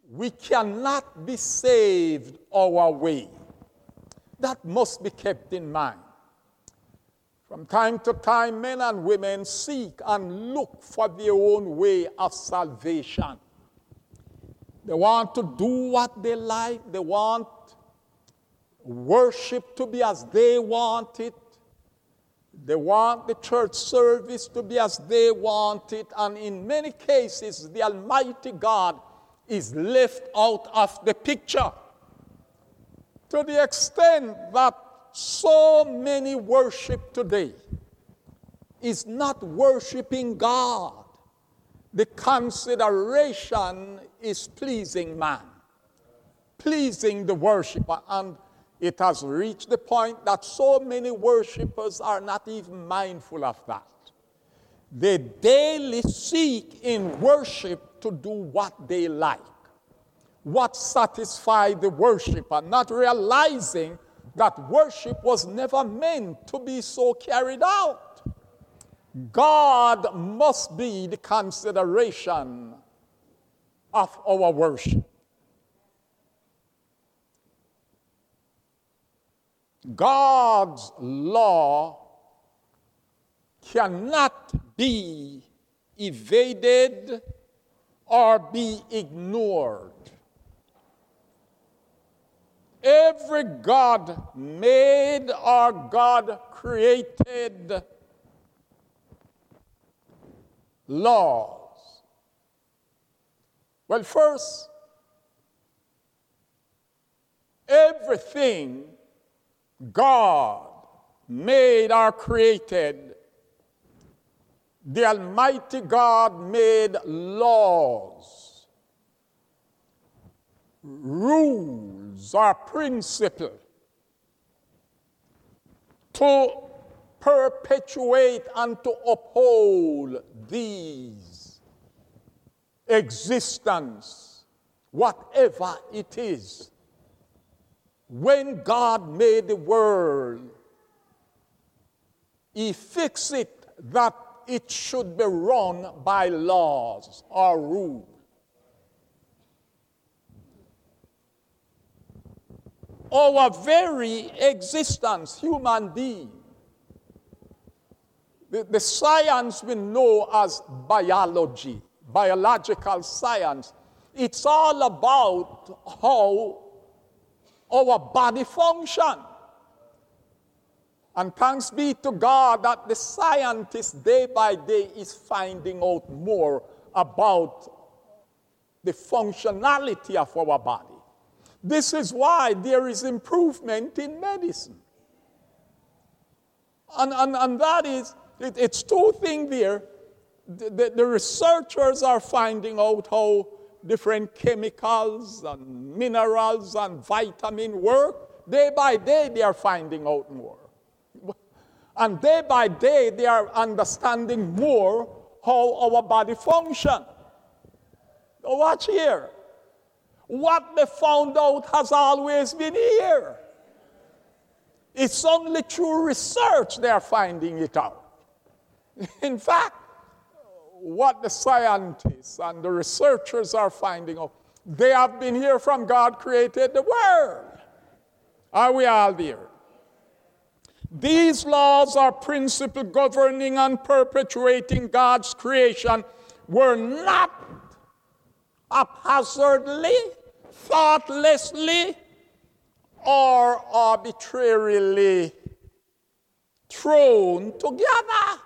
we cannot be saved our way. That must be kept in mind. From time to time, men and women seek and look for their own way of salvation. They want to do what they like. They want worship to be as they want it. They want the church service to be as they want it. And in many cases, the Almighty God is left out of the picture. To the extent that so many worship today is not worshiping God. The consideration is pleasing man, pleasing the worshiper. And it has reached the point that so many worshipers are not even mindful of that. They daily seek in worship to do what they like, what satisfies the worshiper, not realizing that worship was never meant to be so carried out. God must be the consideration of our worship. God's law cannot be evaded or be ignored. Every God made or God created laws. Well, first, everything God made or created, the Almighty God made laws, rules or principles to perpetuate and to uphold these existence, whatever it is. When God made the world, He fixed it that it should be run by laws or rules. Our very existence, human being, the science we know as biology, biological science, it's all about how our body function. And thanks be to God that the scientist day by day is finding out more about the functionality of our body. This is why there is improvement in medicine. And that is, it's two things there. The researchers are finding out how different chemicals and minerals and vitamins work. Day by day, they are finding out more. And day by day, they are understanding more how our body functions. Watch here. What they found out has always been here. It's only through research they are finding it out. In fact, what the scientists and the researchers are finding out, they have been here from God created the world. Are we all there? These laws or principles governing and perpetuating God's creation were not haphazardly, thoughtlessly, or arbitrarily thrown together.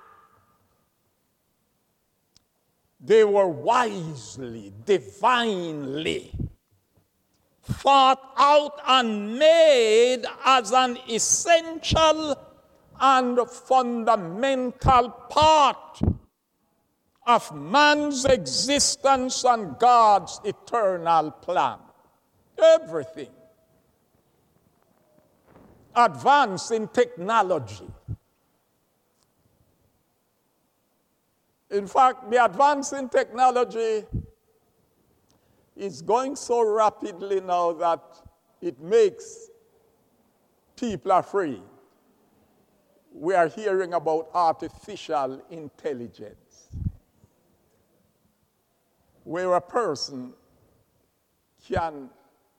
They were wisely, divinely thought out and made as an essential and fundamental part of man's existence and God's eternal plan. Everything. Advance in technology. In fact, the advance in technology is going so rapidly now that it makes people afraid. We are hearing about artificial intelligence, where a person can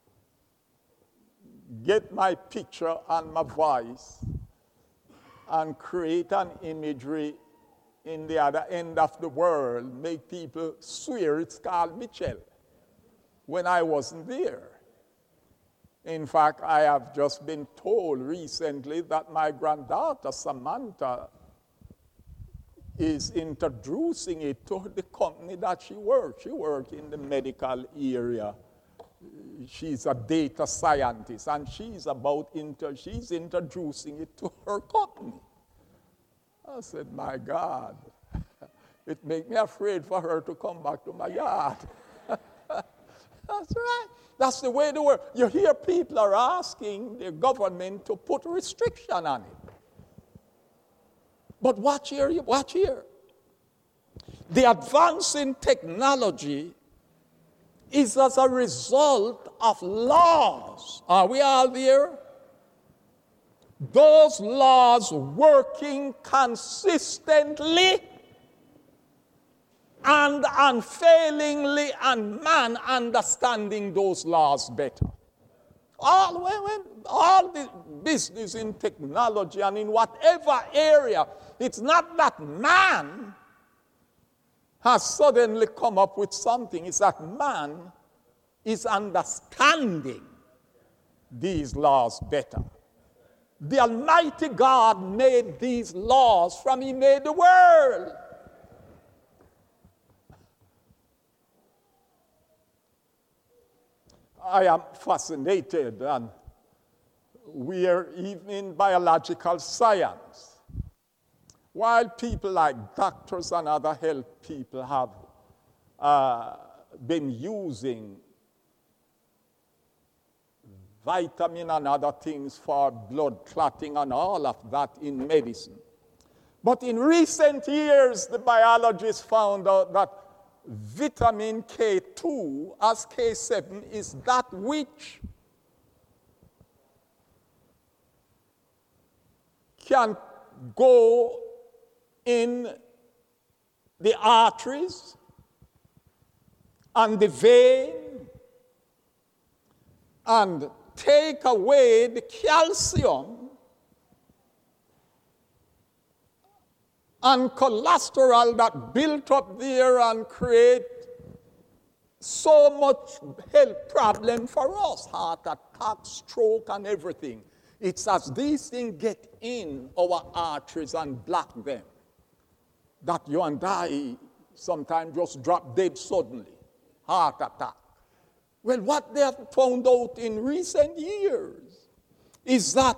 get my picture and my voice and create an imagery in the other end of the world, make people swear it's Carl Mitchell when I wasn't there. In fact, I have just been told recently that my granddaughter, Samantha, is introducing it to the company that she works. She works in the medical area. She's a data scientist, and she's introducing it to her company. I said, my God, it makes me afraid for her to come back to my yard. That's right. That's the way the world. You hear people are asking the government to put restriction on it. But watch here. The advance in technology is as a result of laws. Are we all there? Those laws working consistently and unfailingly, and man understanding those laws better. All the business in technology and in whatever area, it's not that man has suddenly come up with something. It's that man is understanding these laws better. The Almighty God made these laws from He made the world. I am fascinated, and we are even in biological science. While people like doctors and other health people have been using vitamin and other things for blood clotting and all of that in medicine. But in recent years, the biologists found out that vitamin K2 as K7 is that which can go in the arteries and the vein and take away the calcium and cholesterol that built up there and create so much health problem for us, heart attack, stroke, and everything. It's as these things get in our arteries and block them that you and I sometimes just drop dead suddenly, heart attack. Well, what they have found out in recent years is that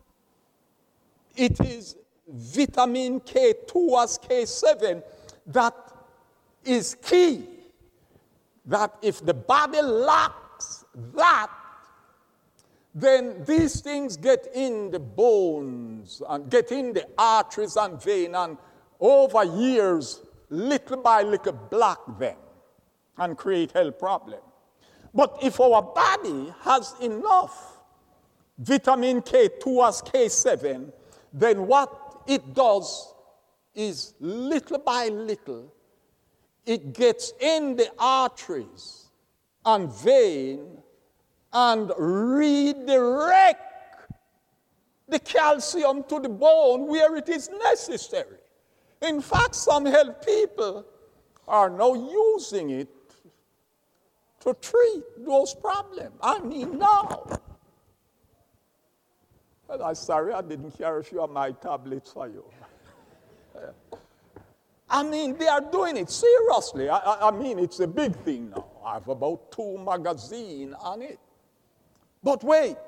it is vitamin K2 as K7 that is key. That if the body lacks that, then these things get in the bones and get in the arteries and vein, and over years, little by little, block them and create health problems. But if our body has enough vitamin K2 as K7, then what it does is little by little, it gets in the arteries and vein and redirect the calcium to the bone where it is necessary. In fact, some health people are now using it to treat those problems. I mean, now. Well, I'm sorry I didn't carry a few of my tablets for you. I mean, they are doing it seriously. I mean, it's a big thing now. I have about 2 magazines on it. But wait.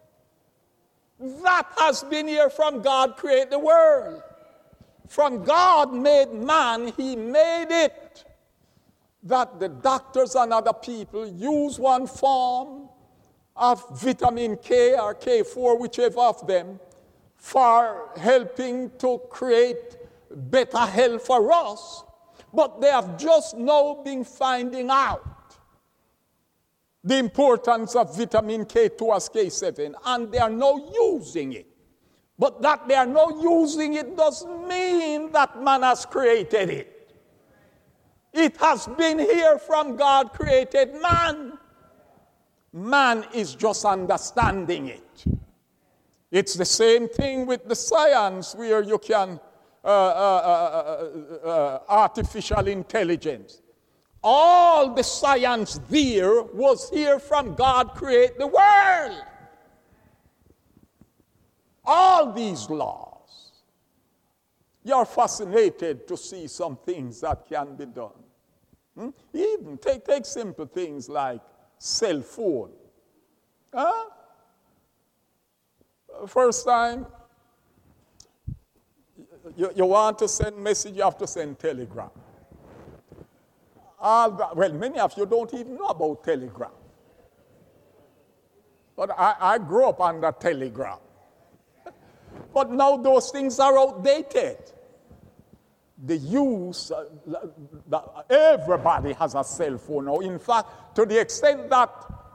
That has been here from God create the world. From God made man, He made it. That the doctors and other people use one form of vitamin K or K4, whichever of them, for helping to create better health for us. But they have just now been finding out the importance of vitamin K2 as K7, and they are now using it. But that they are now using it doesn't mean that man has created it. It has been here from God created man. Man is just understanding it. It's the same thing with the science where you can artificial intelligence. All the science there was here from God create the world. All these laws. You're fascinated to see some things that can be done. Even take simple things like cell phone. Huh? First time, you want to send message, you have to send telegram. Well, many of you don't even know about telegram. But I grew up under telegram. But now those things are outdated. The use, everybody has a cell phone now. In fact, to the extent that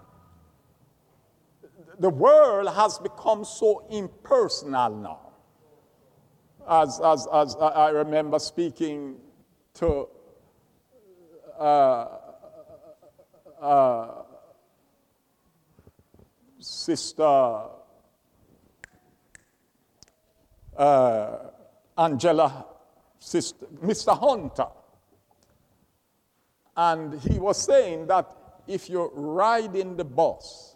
the world has become so impersonal now. As I remember speaking to Sister Angela, Mr. Hunter. And he was saying that if you ride in the bus,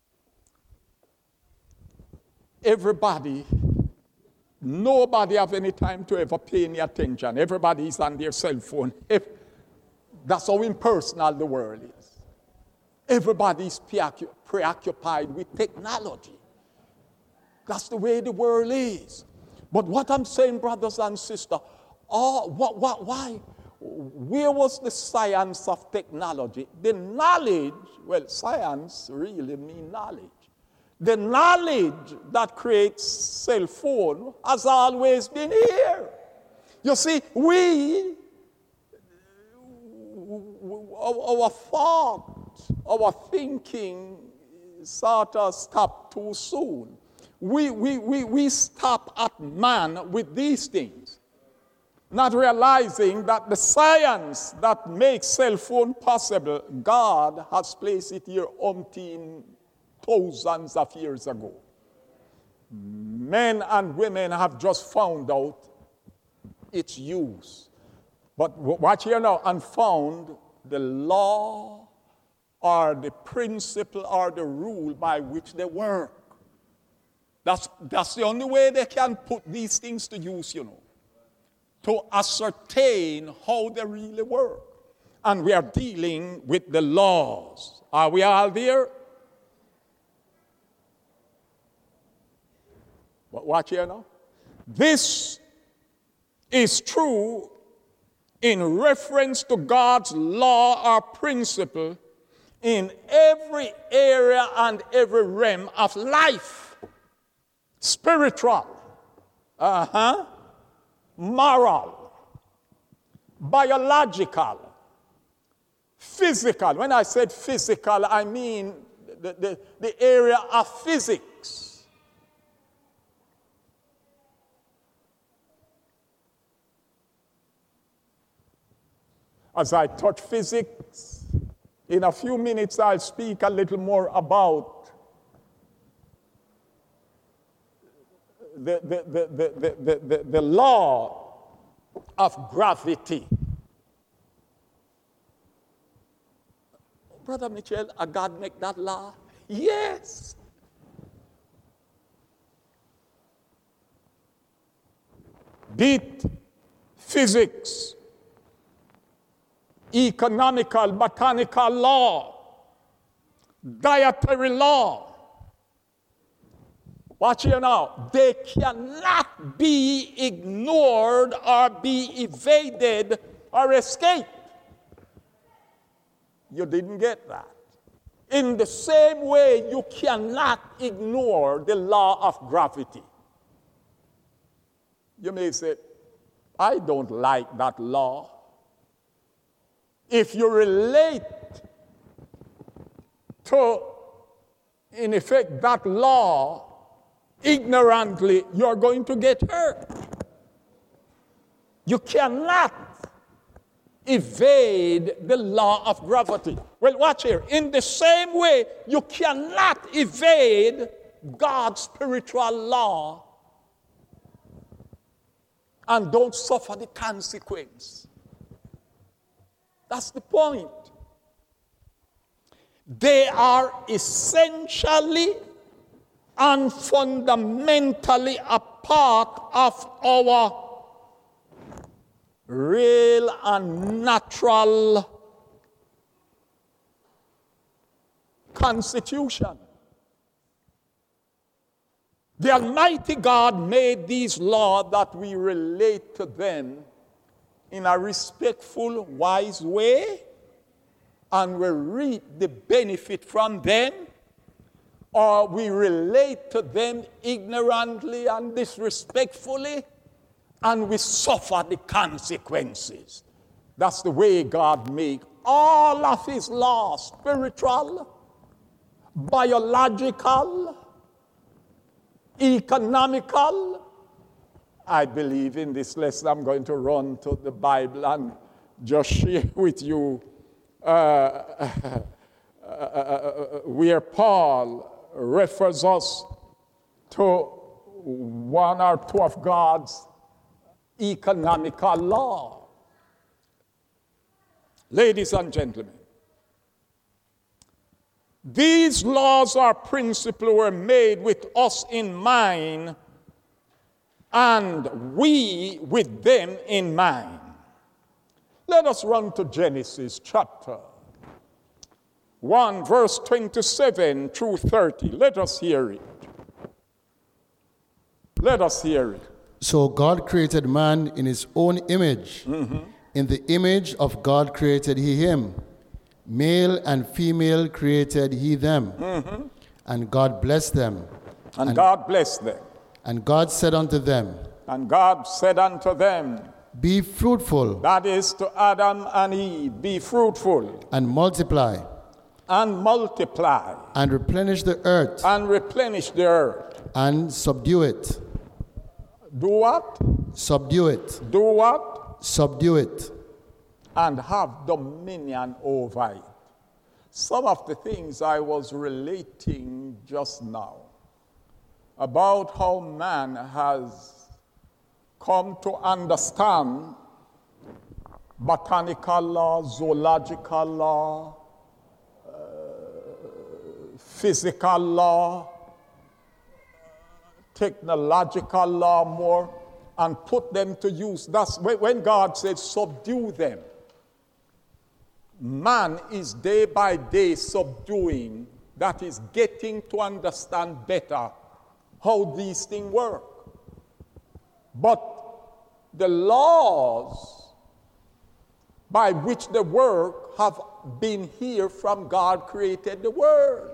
nobody have any time to ever pay any attention. Everybody is on their cell phone. That's how impersonal the world is. Everybody is preoccupied with technology. That's the way the world is. But what I'm saying, brothers and sisters, why? Where was the science of technology? The knowledge, well, science really means knowledge. The knowledge that creates cell phone has always been here. You see, our thought, our thinking sort of stopped too soon. We stop at man with these things, not realizing that the science that makes cell phone possible, God has placed it here umpteen thousands of years ago. Men and women have just found out its use. But watch here now, and found the law or the principle or the rule by which they work. That's the only way they can put these things to use, to ascertain how they really work. And we are dealing with the laws. Are we all there? But watch here now. This is true in reference to God's law or principle in every area and every realm of life. Spiritual, moral, biological, physical. When I said physical, I mean the area of physics. As I touch physics, in a few minutes I'll speak a little more about the law of gravity. Brother Mitchell, God make that law? Yes. Be it physics, economical, botanical law, dietary law. Watch here now. They cannot be ignored or be evaded or escaped. You didn't get that. In the same way, you cannot ignore the law of gravity. You may say, I don't like that law. If you relate to, in effect, that law ignorantly, you're going to get hurt. You cannot evade the law of gravity. Well, watch here. In the same way, you cannot evade God's spiritual law and don't suffer the consequence. That's the point. They are essentially and fundamentally a part of our real and natural constitution. The Almighty God made these laws that we relate to them in a respectful, wise way, and we reap the benefit from them, or we relate to them ignorantly and disrespectfully, and we suffer the consequences. That's the way God made all of his laws, spiritual, biological, economical. I believe in this lesson I'm going to run to the Bible and just share with you where Paul refers us to one or two of God's economical law. Ladies and gentlemen, these laws or principles were made with us in mind and we with them in mind. Let us run to Genesis chapter 1, verse 27 through 30. Let us hear it. Let us hear it. So God created man in his own image. In the image of God created he him. Male and female created he them. And God blessed them. And God blessed them. And God said unto them, And God said unto them, Be fruitful. that is to Adam and Eve, be fruitful. And multiply. And multiply. And replenish the earth. And replenish the earth. And subdue it. Do what? Subdue it. Do what? Subdue it. And have dominion over it. Some of the things I was relating just now about how man has come to understand botanical law, zoological law, physical law, technological law more, and put them to use. That's when God said, subdue them. Man is day by day subduing, that is getting to understand better how these things work. But the laws by which they work have been here from God created the world.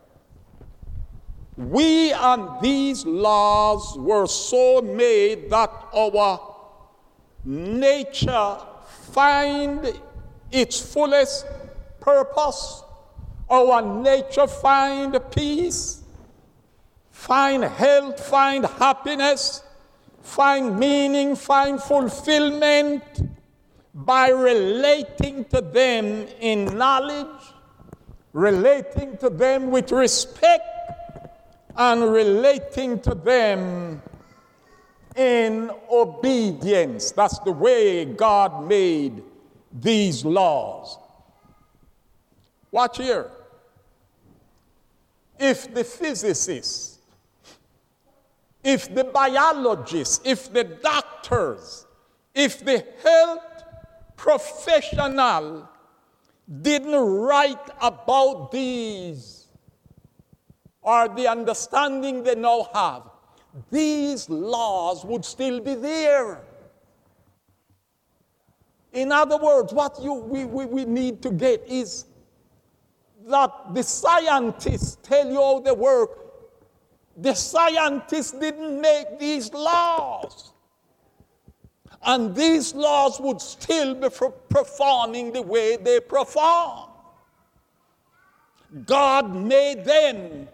We and these laws were so made that our nature find its fullest purpose. Our nature find peace, find health, find happiness, find meaning, find fulfillment by relating to them in knowledge, relating to them with respect, and relating to them in obedience. That's the way God made these laws. Watch here. If the physicists, if the biologists, if the doctors, if the health professional didn't write about these, or the understanding they now have, these laws would still be there. In other words, what we need to get is that the scientists tell you how they work. The scientists didn't make these laws. And these laws would still be performing the way they perform. God made them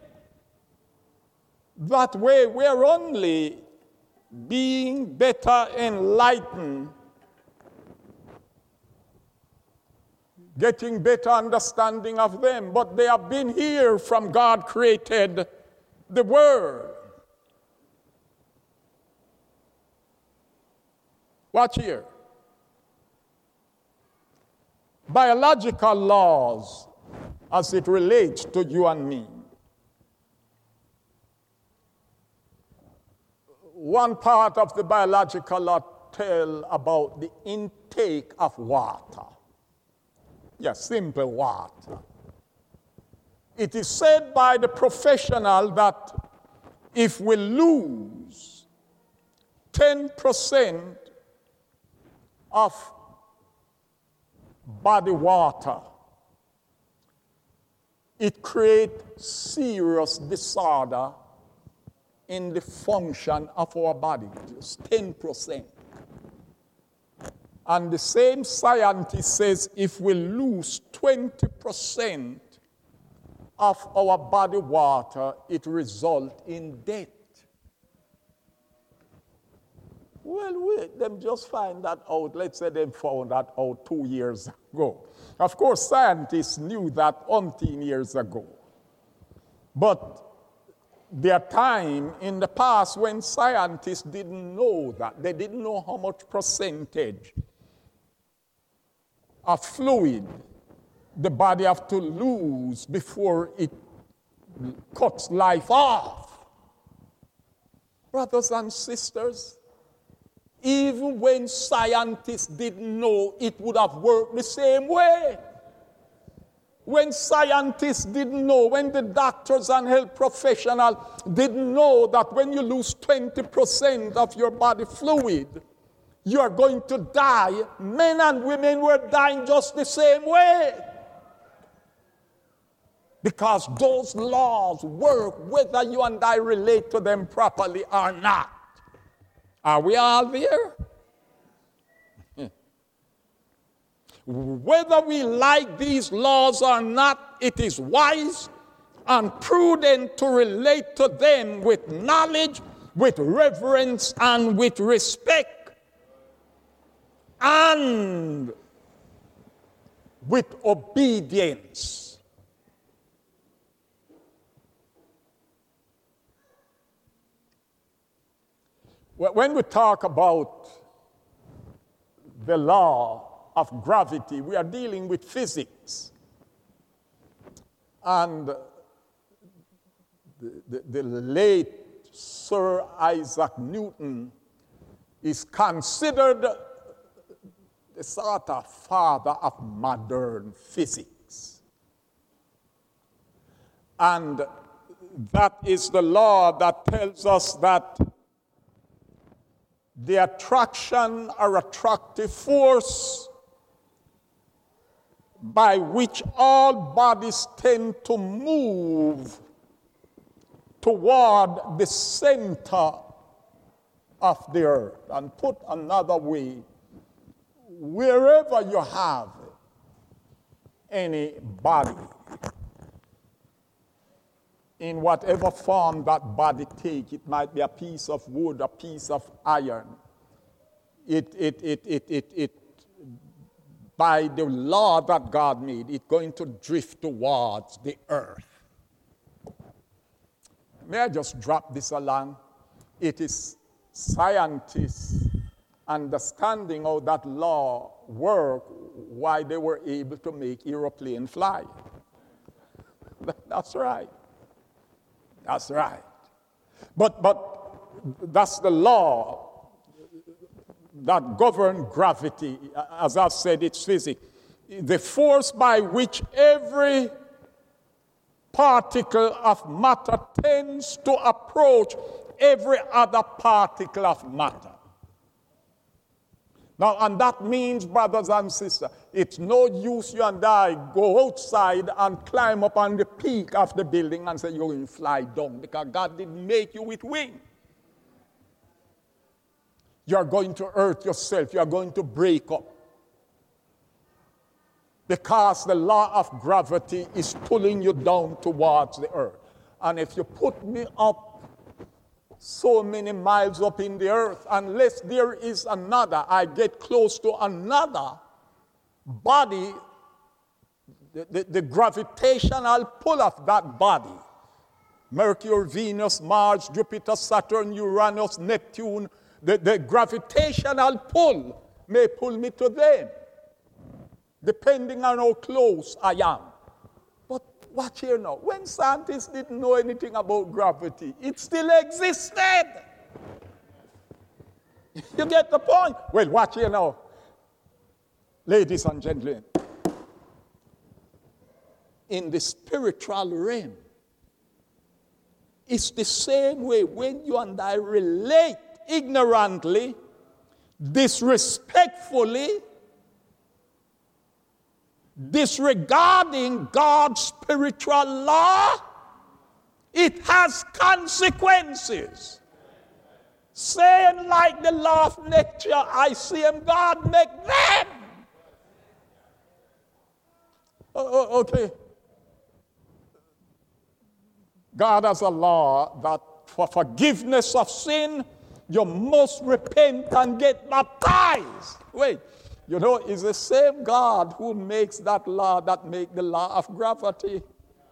that way. We're only being better enlightened getting better understanding of them, but they have been here from God created the world. Watch here. Biological laws as it relates to you and me. One part of the biological law tell about the intake of water. Yes, simple water. It is said by the professional that if we lose 10% of body water, it creates serious disorder in the function of our body, just 10%. And the same scientist says if we lose 20% of our body water, it results in death. Well, wait, them just find that out. Let's say they found that out 2 years ago. Of course, scientists knew that 18 years ago. But there are times in the past when scientists didn't know that. They didn't know how much percentage of fluid the body have to lose before it cuts life off. Brothers and sisters, even when scientists didn't know, it would have worked the same way. When scientists didn't know, when the doctors and health professionals didn't know that when you lose 20% of your body fluid, you are going to die, men and women were dying just the same way. Because those laws work whether you and I relate to them properly or not. Are we all there? Whether we like these laws or not, it is wise and prudent to relate to them with knowledge, with reverence, and with respect, and with obedience. When we talk about the law of gravity, we are dealing with physics. And the late Sir Isaac Newton is considered the sort of father of modern physics. And that is the law that tells us that the attraction or attractive force by which all bodies tend to move toward the center of the earth. And put another way, wherever you have any body, in whatever form that body take, it might be a piece of wood, a piece of iron, it by the law that God made, it's going to drift towards the earth. May I just drop this along? It is scientists understanding how that law worked, why they were able to make airplane fly. That's right. That's right. But that's the law that governs gravity. As I've said, it's physics. The force by which every particle of matter tends to approach every other particle of matter. Now, and that means, brothers and sisters, it's no use you and I go outside and climb up on the peak of the building and say you're going to fly down, because God didn't make you with wings. You're going to hurt yourself. You're going to break up. Because the law of gravity is pulling you down towards the earth. And if you put me up so many miles up in the earth, unless there is another, I get close to another body the gravitational pull of that body, Mercury, Venus, Mars, Jupiter, Saturn, Uranus, Neptune, the gravitational pull may pull me to them, depending on how close I am. But watch here now. When scientists didn't know anything about gravity, it still existed. You get the point? Well, watch here now. Ladies and gentlemen, in the spiritual realm, it's the same way when you and I relate ignorantly, disrespectfully, disregarding God's spiritual law, it has consequences. Saying like the law of nature, I see him, God make them. Okay. God has a law that for forgiveness of sin, you must repent and get baptized. Wait, you know, it's the same God who makes that law that make the law of gravity.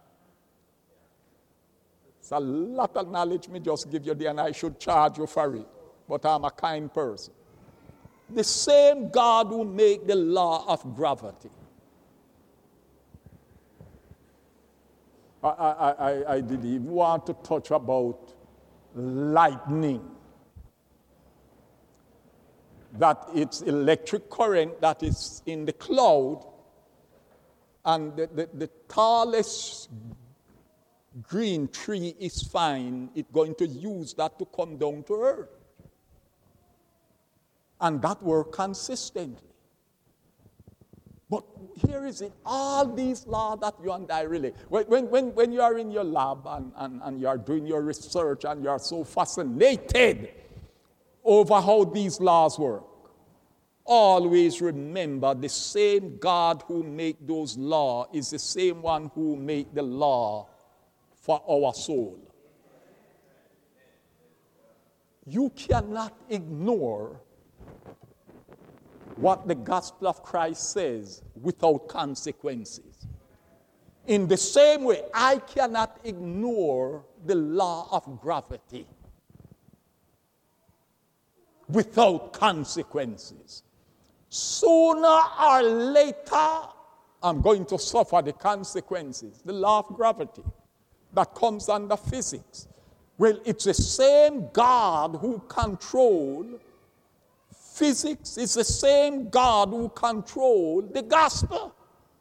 It's a lot of knowledge me just give you there, and I should charge you for it. But I'm a kind person. The same God who make the law of gravity. I didn't even want to touch about lightning. That it's electric current that is in the cloud, and the tallest green tree is fine. It's going to use that to come down to earth. And that works consistently. But here is it, all these laws that you and I relate. When you are in your lab and you are doing your research and you are so fascinated over how these laws work, always remember the same God who made those laws is the same one who made the law for our soul. You cannot ignore what the gospel of Christ says without consequences. In the same way, I cannot ignore the law of gravity without consequences. Sooner or later, I'm going to suffer the consequences. The law of gravity that comes under physics. Well, it's the same God who controls physics. It's the same God who controls the gospel.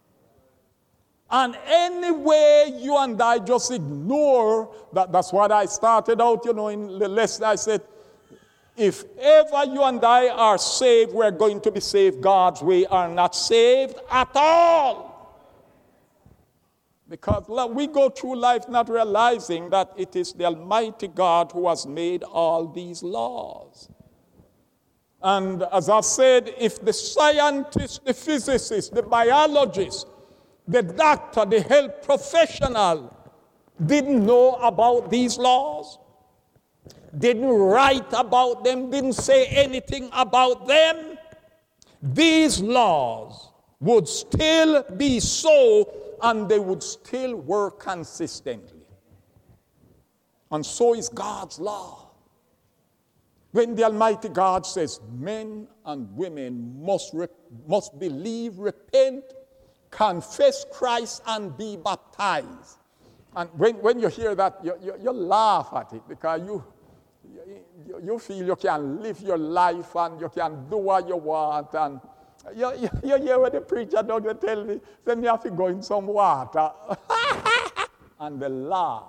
And anyway, you and I just ignore that. That's what I started out, in the lesson. I said, if ever you and I are saved, we're going to be saved God's way, are not saved at all. Because we go through life not realizing that it is the Almighty God who has made all these laws. And as I said, if the scientist, the physicist, the biologist, the doctor, the health professional didn't know about these laws, didn't write about them, didn't say anything about them, these laws would still be so, and they would still work consistently. And so is God's law. When the Almighty God says men and women must believe, repent, confess Christ, and be baptized. And when you hear that, you laugh at it, because you feel you can live your life and you can do what you want. And you hear what the preacher don't tell me, then you have to go in some water. And they laugh.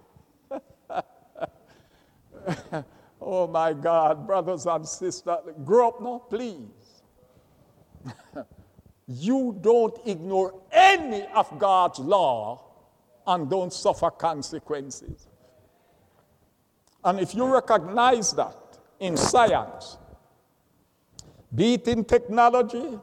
Oh my God, brothers and sisters, grow up now, please. You don't ignore any of God's law and don't suffer consequences. And if you recognize that in science, be it in technology,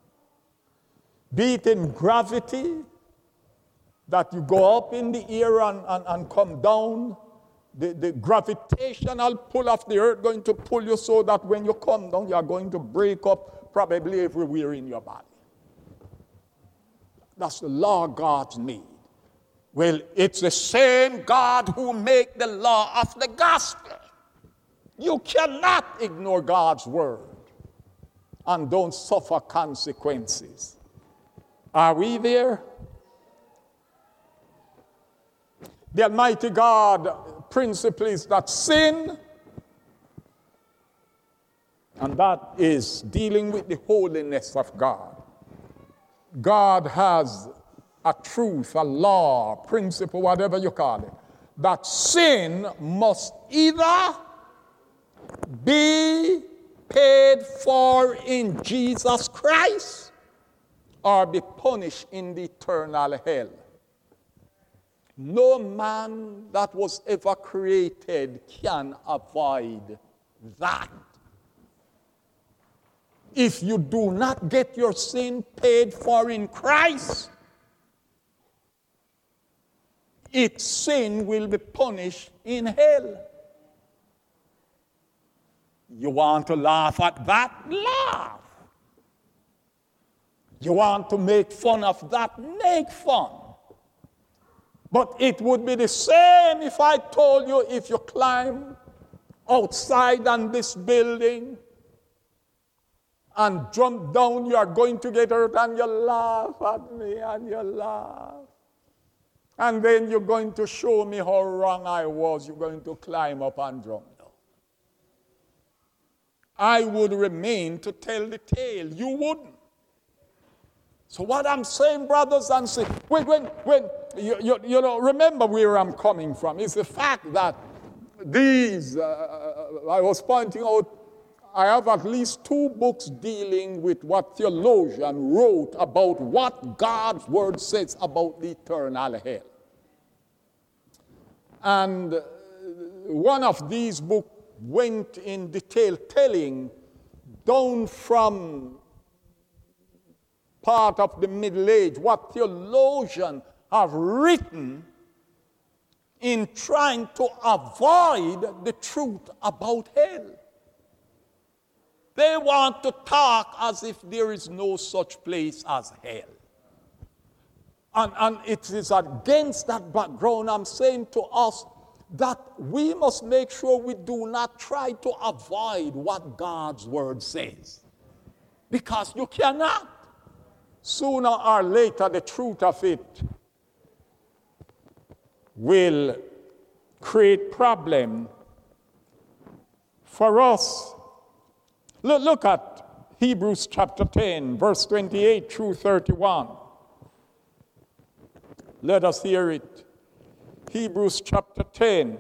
be it in gravity, that you go up in the air and come down, the gravitational pull of the earth going to pull you so that when you come down, you are going to break up probably everywhere in your body. That's the law God's made. Well, it's the same God who made the law of the gospel. You cannot ignore God's word and don't suffer consequences. Are we there? The Almighty God principle is that sin, and that is dealing with the holiness of God. God has a truth, a law, principle, whatever you call it, that sin must either be paid for in Jesus Christ or be punished in the eternal hell. No man that was ever created can avoid that. If you do not get your sin paid for in Christ, its sin will be punished in hell. You want to laugh at that? Laugh. You want to make fun of that? Make fun. But it would be the same if I told you, if you climb outside on this building and jump down, you are going to get hurt, and you laugh at me, and you laugh. And then you're going to show me how wrong I was. You're going to climb up and jump down. I would remain to tell the tale. You wouldn't. So what I'm saying, brothers and sisters, when you know, remember where I'm coming from. It's the fact that these, I was pointing out, I have at least 2 books dealing with what theologian wrote about what God's word says about the eternal hell. And one of these books went in detail telling down from part of the Middle Age what theologians have written in trying to avoid the truth about hell. They want to talk as if there is no such place as hell. And it is against that background I'm saying to us that we must make sure we do not try to avoid what God's word says. Because you cannot. Sooner or later, the truth of it will create problem for us. Look at Hebrews chapter 10, verse 28 through 31. Let us hear it. Hebrews chapter 10,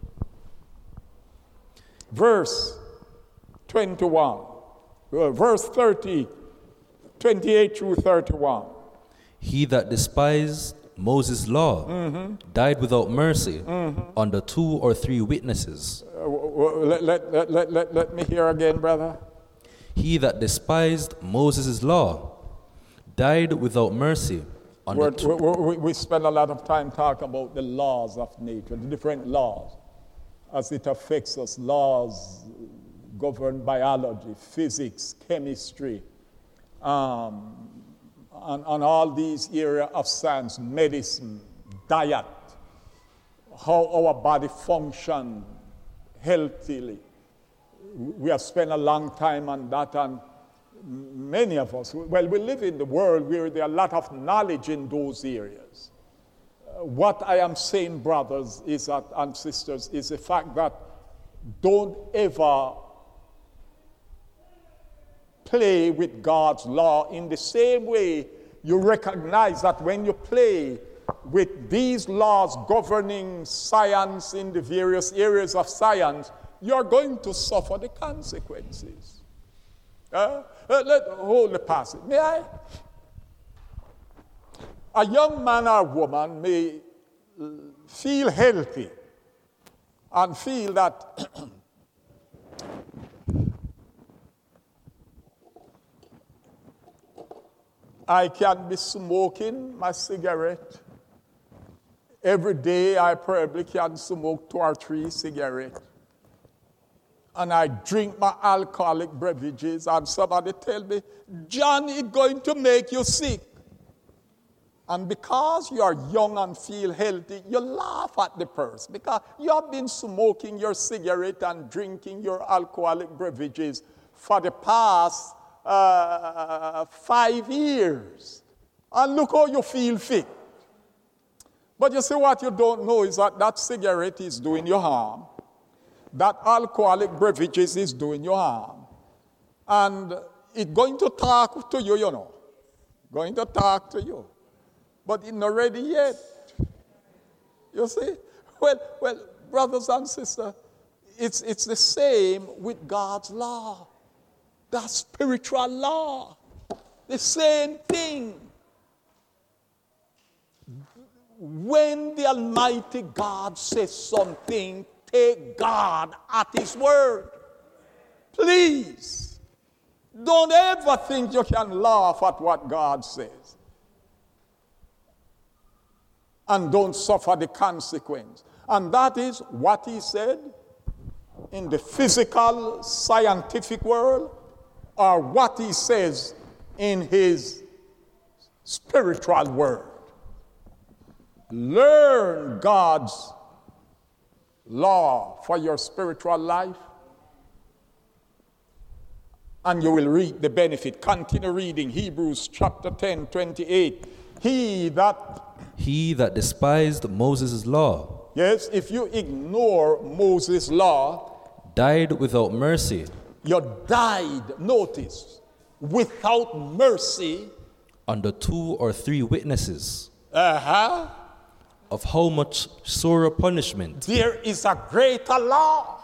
verse 21. Verse 30, 28 through 31. He that despised Moses' law died without mercy under 2 or 3 witnesses. Let me hear again, brother. He that despised Moses' law died without mercy. We spend a lot of time talking about the laws of nature, the different laws, as it affects us. Laws govern biology, physics, chemistry, and all these areas of science, medicine, diet, how our body functions healthily. We have spent a long time on that, and many of us, well, we live in the world where there are a lot of knowledge in those areas. What I am saying, brothers and sisters, is the fact that don't ever play with God's law in the same way you recognize that when you play with these laws governing science in the various areas of science, you're going to suffer the consequences. Hold the passage. May I? A young man or woman may feel healthy and feel that I can be smoking my cigarette. Every day I probably can smoke 2 or 3 cigarettes. And I drink my alcoholic beverages, and somebody tell me, John, it's going to make you sick. And because you are young and feel healthy, you laugh at the person because you have been smoking your cigarette and drinking your alcoholic beverages for the past 5 years. And look how you feel fit. But you see, what you don't know is that that cigarette is doing you harm. That alcoholic beverages is doing you harm. And it's going to talk to you, you know. Going to talk to you. But it's not ready yet. You see? Well, brothers and sisters, it's the same with God's law. That spiritual law. The same thing. When the Almighty God says something, take God at His word. Please. Don't ever think you can laugh at what God says. And don't suffer the consequence. And that is what He said in the physical, scientific world, or what He says in His spiritual word. Learn God's law for your spiritual life, and you will reap the benefit. Continue reading Hebrews chapter 10, 28. He that despised Moses' law. Yes, if you ignore Moses' law, died without mercy. You died, notice, without mercy. Under 2 or 3 witnesses. Of how much sorer punishment. There is a greater law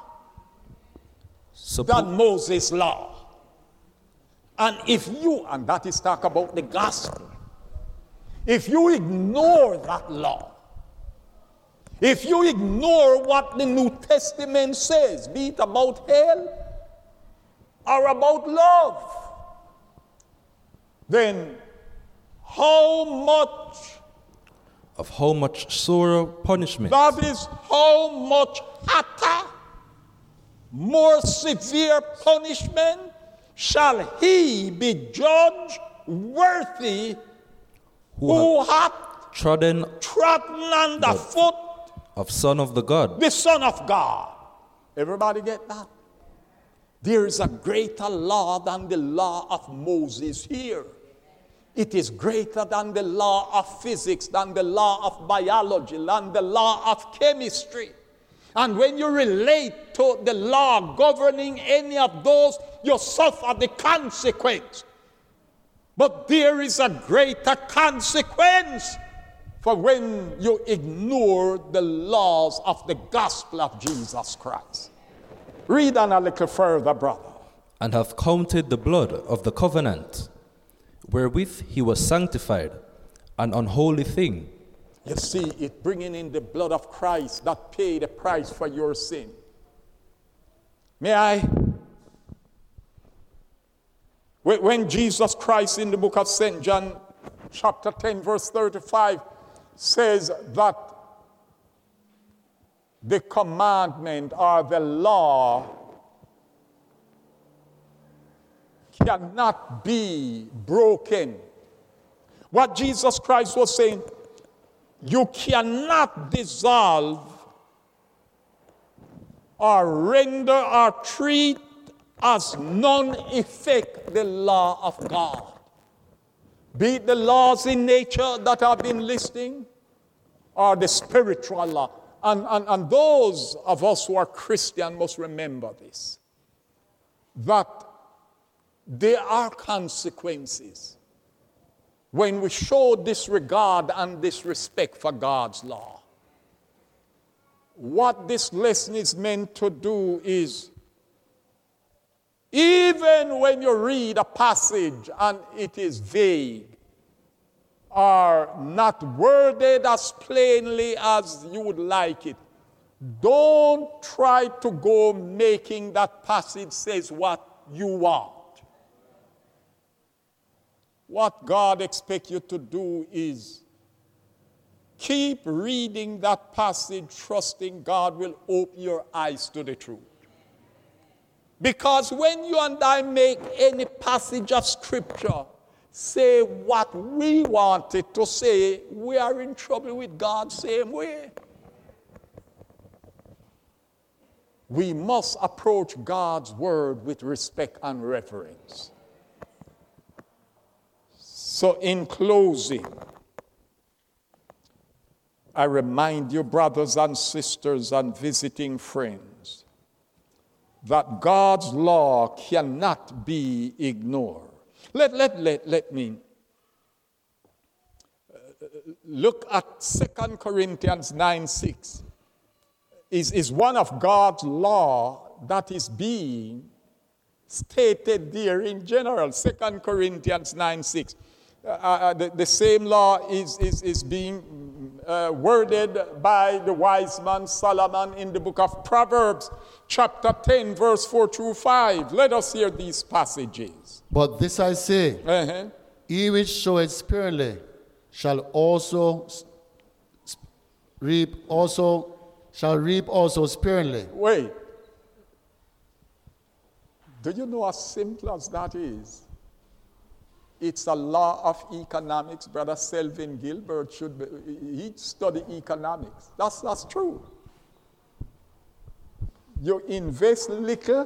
than Moses' law. And if you, and that is talk about the gospel, if you ignore that law, if you ignore what the New Testament says, be it about hell or about love, then how much sorer punishment? That is how much hotter, more severe punishment shall he be judged worthy who hath trodden underfoot of Son of the God. The Son of God. Everybody get that? There is a greater law than the law of Moses here. It is greater than the law of physics, than the law of biology, than the law of chemistry. And when you relate to the law governing any of those, you suffer the consequence. But there is a greater consequence for when you ignore the laws of the gospel of Jesus Christ. Read on a little further, brother. And have counted the blood of the covenant, wherewith he was sanctified, an unholy thing. You see, it bringing in the blood of Christ that paid the price for your sin. May I? When Jesus Christ in the book of St. John, chapter 10, verse 35, says that the commandment or the law cannot be broken. What Jesus Christ was saying, you cannot dissolve or render or treat as non-effect the law of God. Be it the laws in nature that I've been listing, or the spiritual law. And those of us who are Christian must remember this, that there are consequences when we show disregard and disrespect for God's law. What this lesson is meant to do is, even when you read a passage and it is vague or not worded as plainly as you would like it, don't try to go making that passage says what you want. What God expects you to do is keep reading that passage, trusting God will open your eyes to the truth. Because when you and I make any passage of Scripture say what we want it to say, we are in trouble with God same way. We must approach God's word with respect and reverence. So in closing, I remind you, brothers and sisters and visiting friends, that God's law cannot be ignored. Let me look at 2 Corinthians 9:6. Is one of God's law that is being stated there in general. 2 Corinthians 9:6. The same law is being worded by the wise man Solomon in the book of Proverbs, chapter 10, verse 4 through 5. Let us hear these passages. But this I say, he which soweth sparingly shall reap also sparingly. Wait. Do you know as simple as that is? It's a law of economics. Brother Selvin Gilbert he studied economics. That's true. You invest little,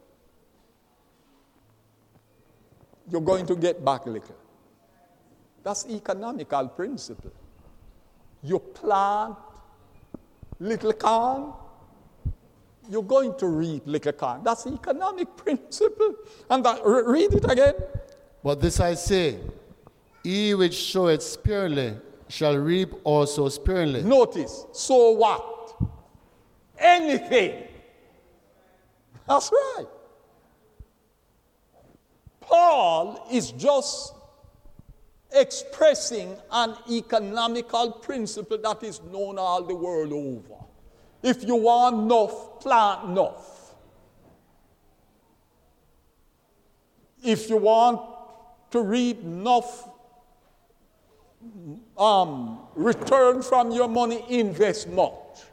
you're going to get back little. That's economical principle. You plant little corn, you're going to reap little corn. That's economic principle. And read it again. But this I say, he which soweth sparingly shall reap also sparingly. Notice, so what? Anything. That's right. Paul is just expressing an economical principle that is known all the world over. If you want enough, plant enough. If you want to reap enough return from your money, invest much.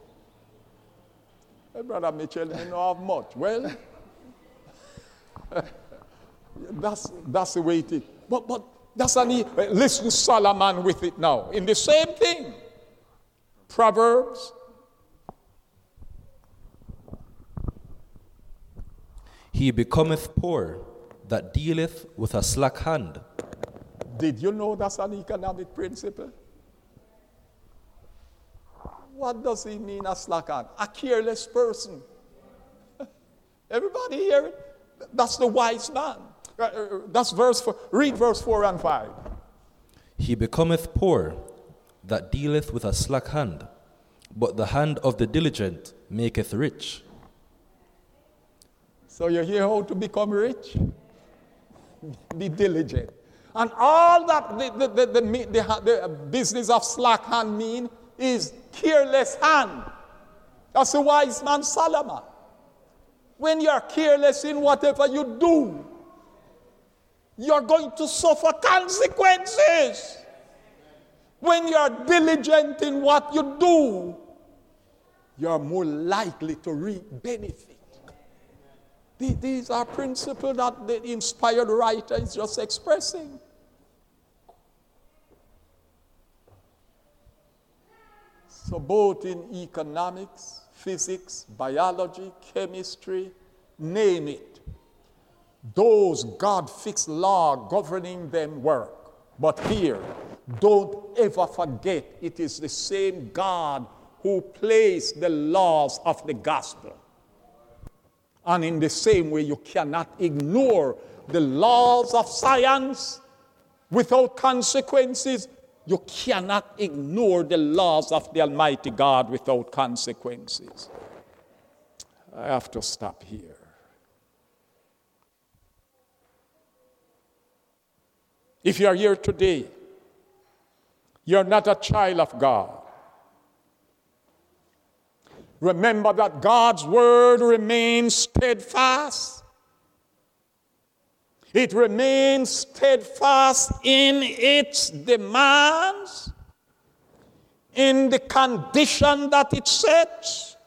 Hey, Brother Mitchell, you know have much. Well, that's the way it is. But that's listen to Solomon with it now. In the same thing. Proverbs. He becometh poor that dealeth with a slack hand. Did you know that's an economic principle? What does he mean, a slack hand? A careless person. Everybody hear it? That's the wise man. That's verse 4. Read verse 4 and 5. He becometh poor that dealeth with a slack hand, but the hand of the diligent maketh rich. So you hear how to become rich? Be diligent. And all that the business of slack hand mean is careless hand. That's the wise man Solomon. When you're careless in whatever you do, you're going to suffer consequences. When you're diligent in what you do, you're more likely to reap benefit. These are principles that the inspired writer is just expressing. So both in economics, physics, biology, chemistry, name it, those God-fixed laws governing them work. But here, don't ever forget it is the same God who placed the laws of the gospel. And in the same way, you cannot ignore the laws of science without consequences. You cannot ignore the laws of the Almighty God without consequences. I have to stop here. If you are here today, you're not a child of God. Remember that God's word remains steadfast. It remains steadfast in its demands, in the condition that it sets,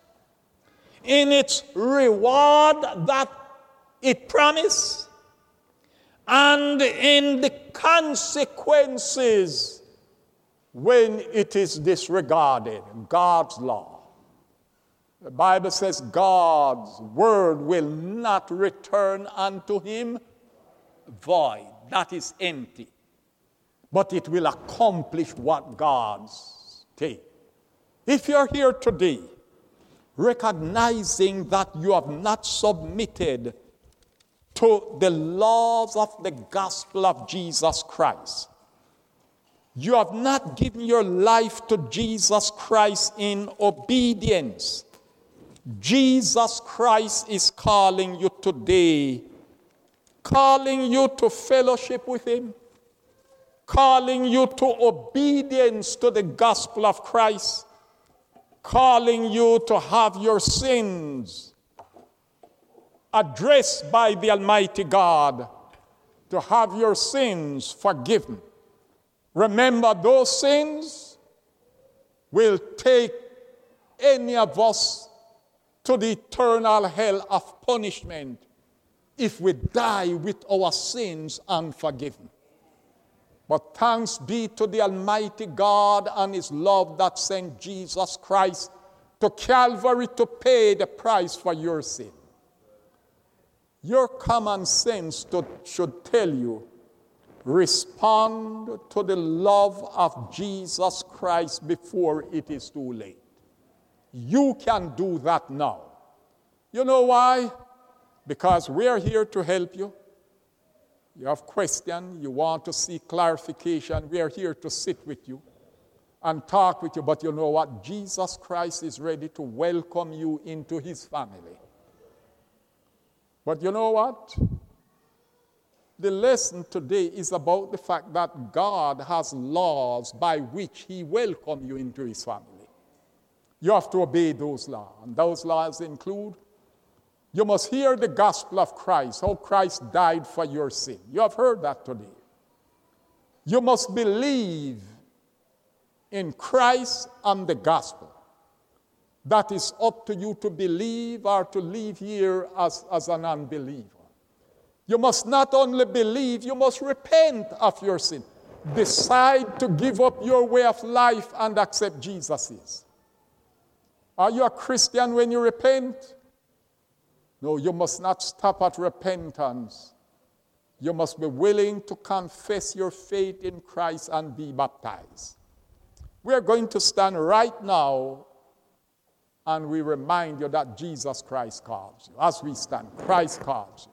in its reward that it promised, and in the consequences when it is disregarded. God's law. The Bible says God's word will not return unto him void. That is empty. But it will accomplish what God's take. If you're here today, recognizing that you have not submitted to the laws of the gospel of Jesus Christ, you have not given your life to Jesus Christ in obedience, Jesus Christ is calling you today, calling you to fellowship with him, calling you to obedience to the gospel of Christ, calling you to have your sins addressed by the Almighty God, to have your sins forgiven. Remember, those sins will take any of us to the eternal hell of punishment if we die with our sins unforgiven. But thanks be to the Almighty God and his love that sent Jesus Christ to Calvary to pay the price for your sin. Your common sense should tell you, respond to the love of Jesus Christ before it is too late. You can do that now. You know why? Because we're here to help you. You have questions, you want to seek clarification, we are here to sit with you and talk with you. But you know what? Jesus Christ is ready to welcome you into his family. But you know what? The lesson today is about the fact that God has laws by which he welcomes you into his family. You have to obey those laws. And those laws include, you must hear the gospel of Christ, how Christ died for your sin. You have heard that today. You must believe in Christ and the gospel. That is up to you to believe or to leave here as an unbeliever. You must not only believe, you must repent of your sin. Decide to give up your way of life and accept Jesus'. Are you a Christian when you repent? No, you must not stop at repentance. You must be willing to confess your faith in Christ and be baptized. We are going to stand right now and we remind you that Jesus Christ calls you. As we stand, Christ calls you.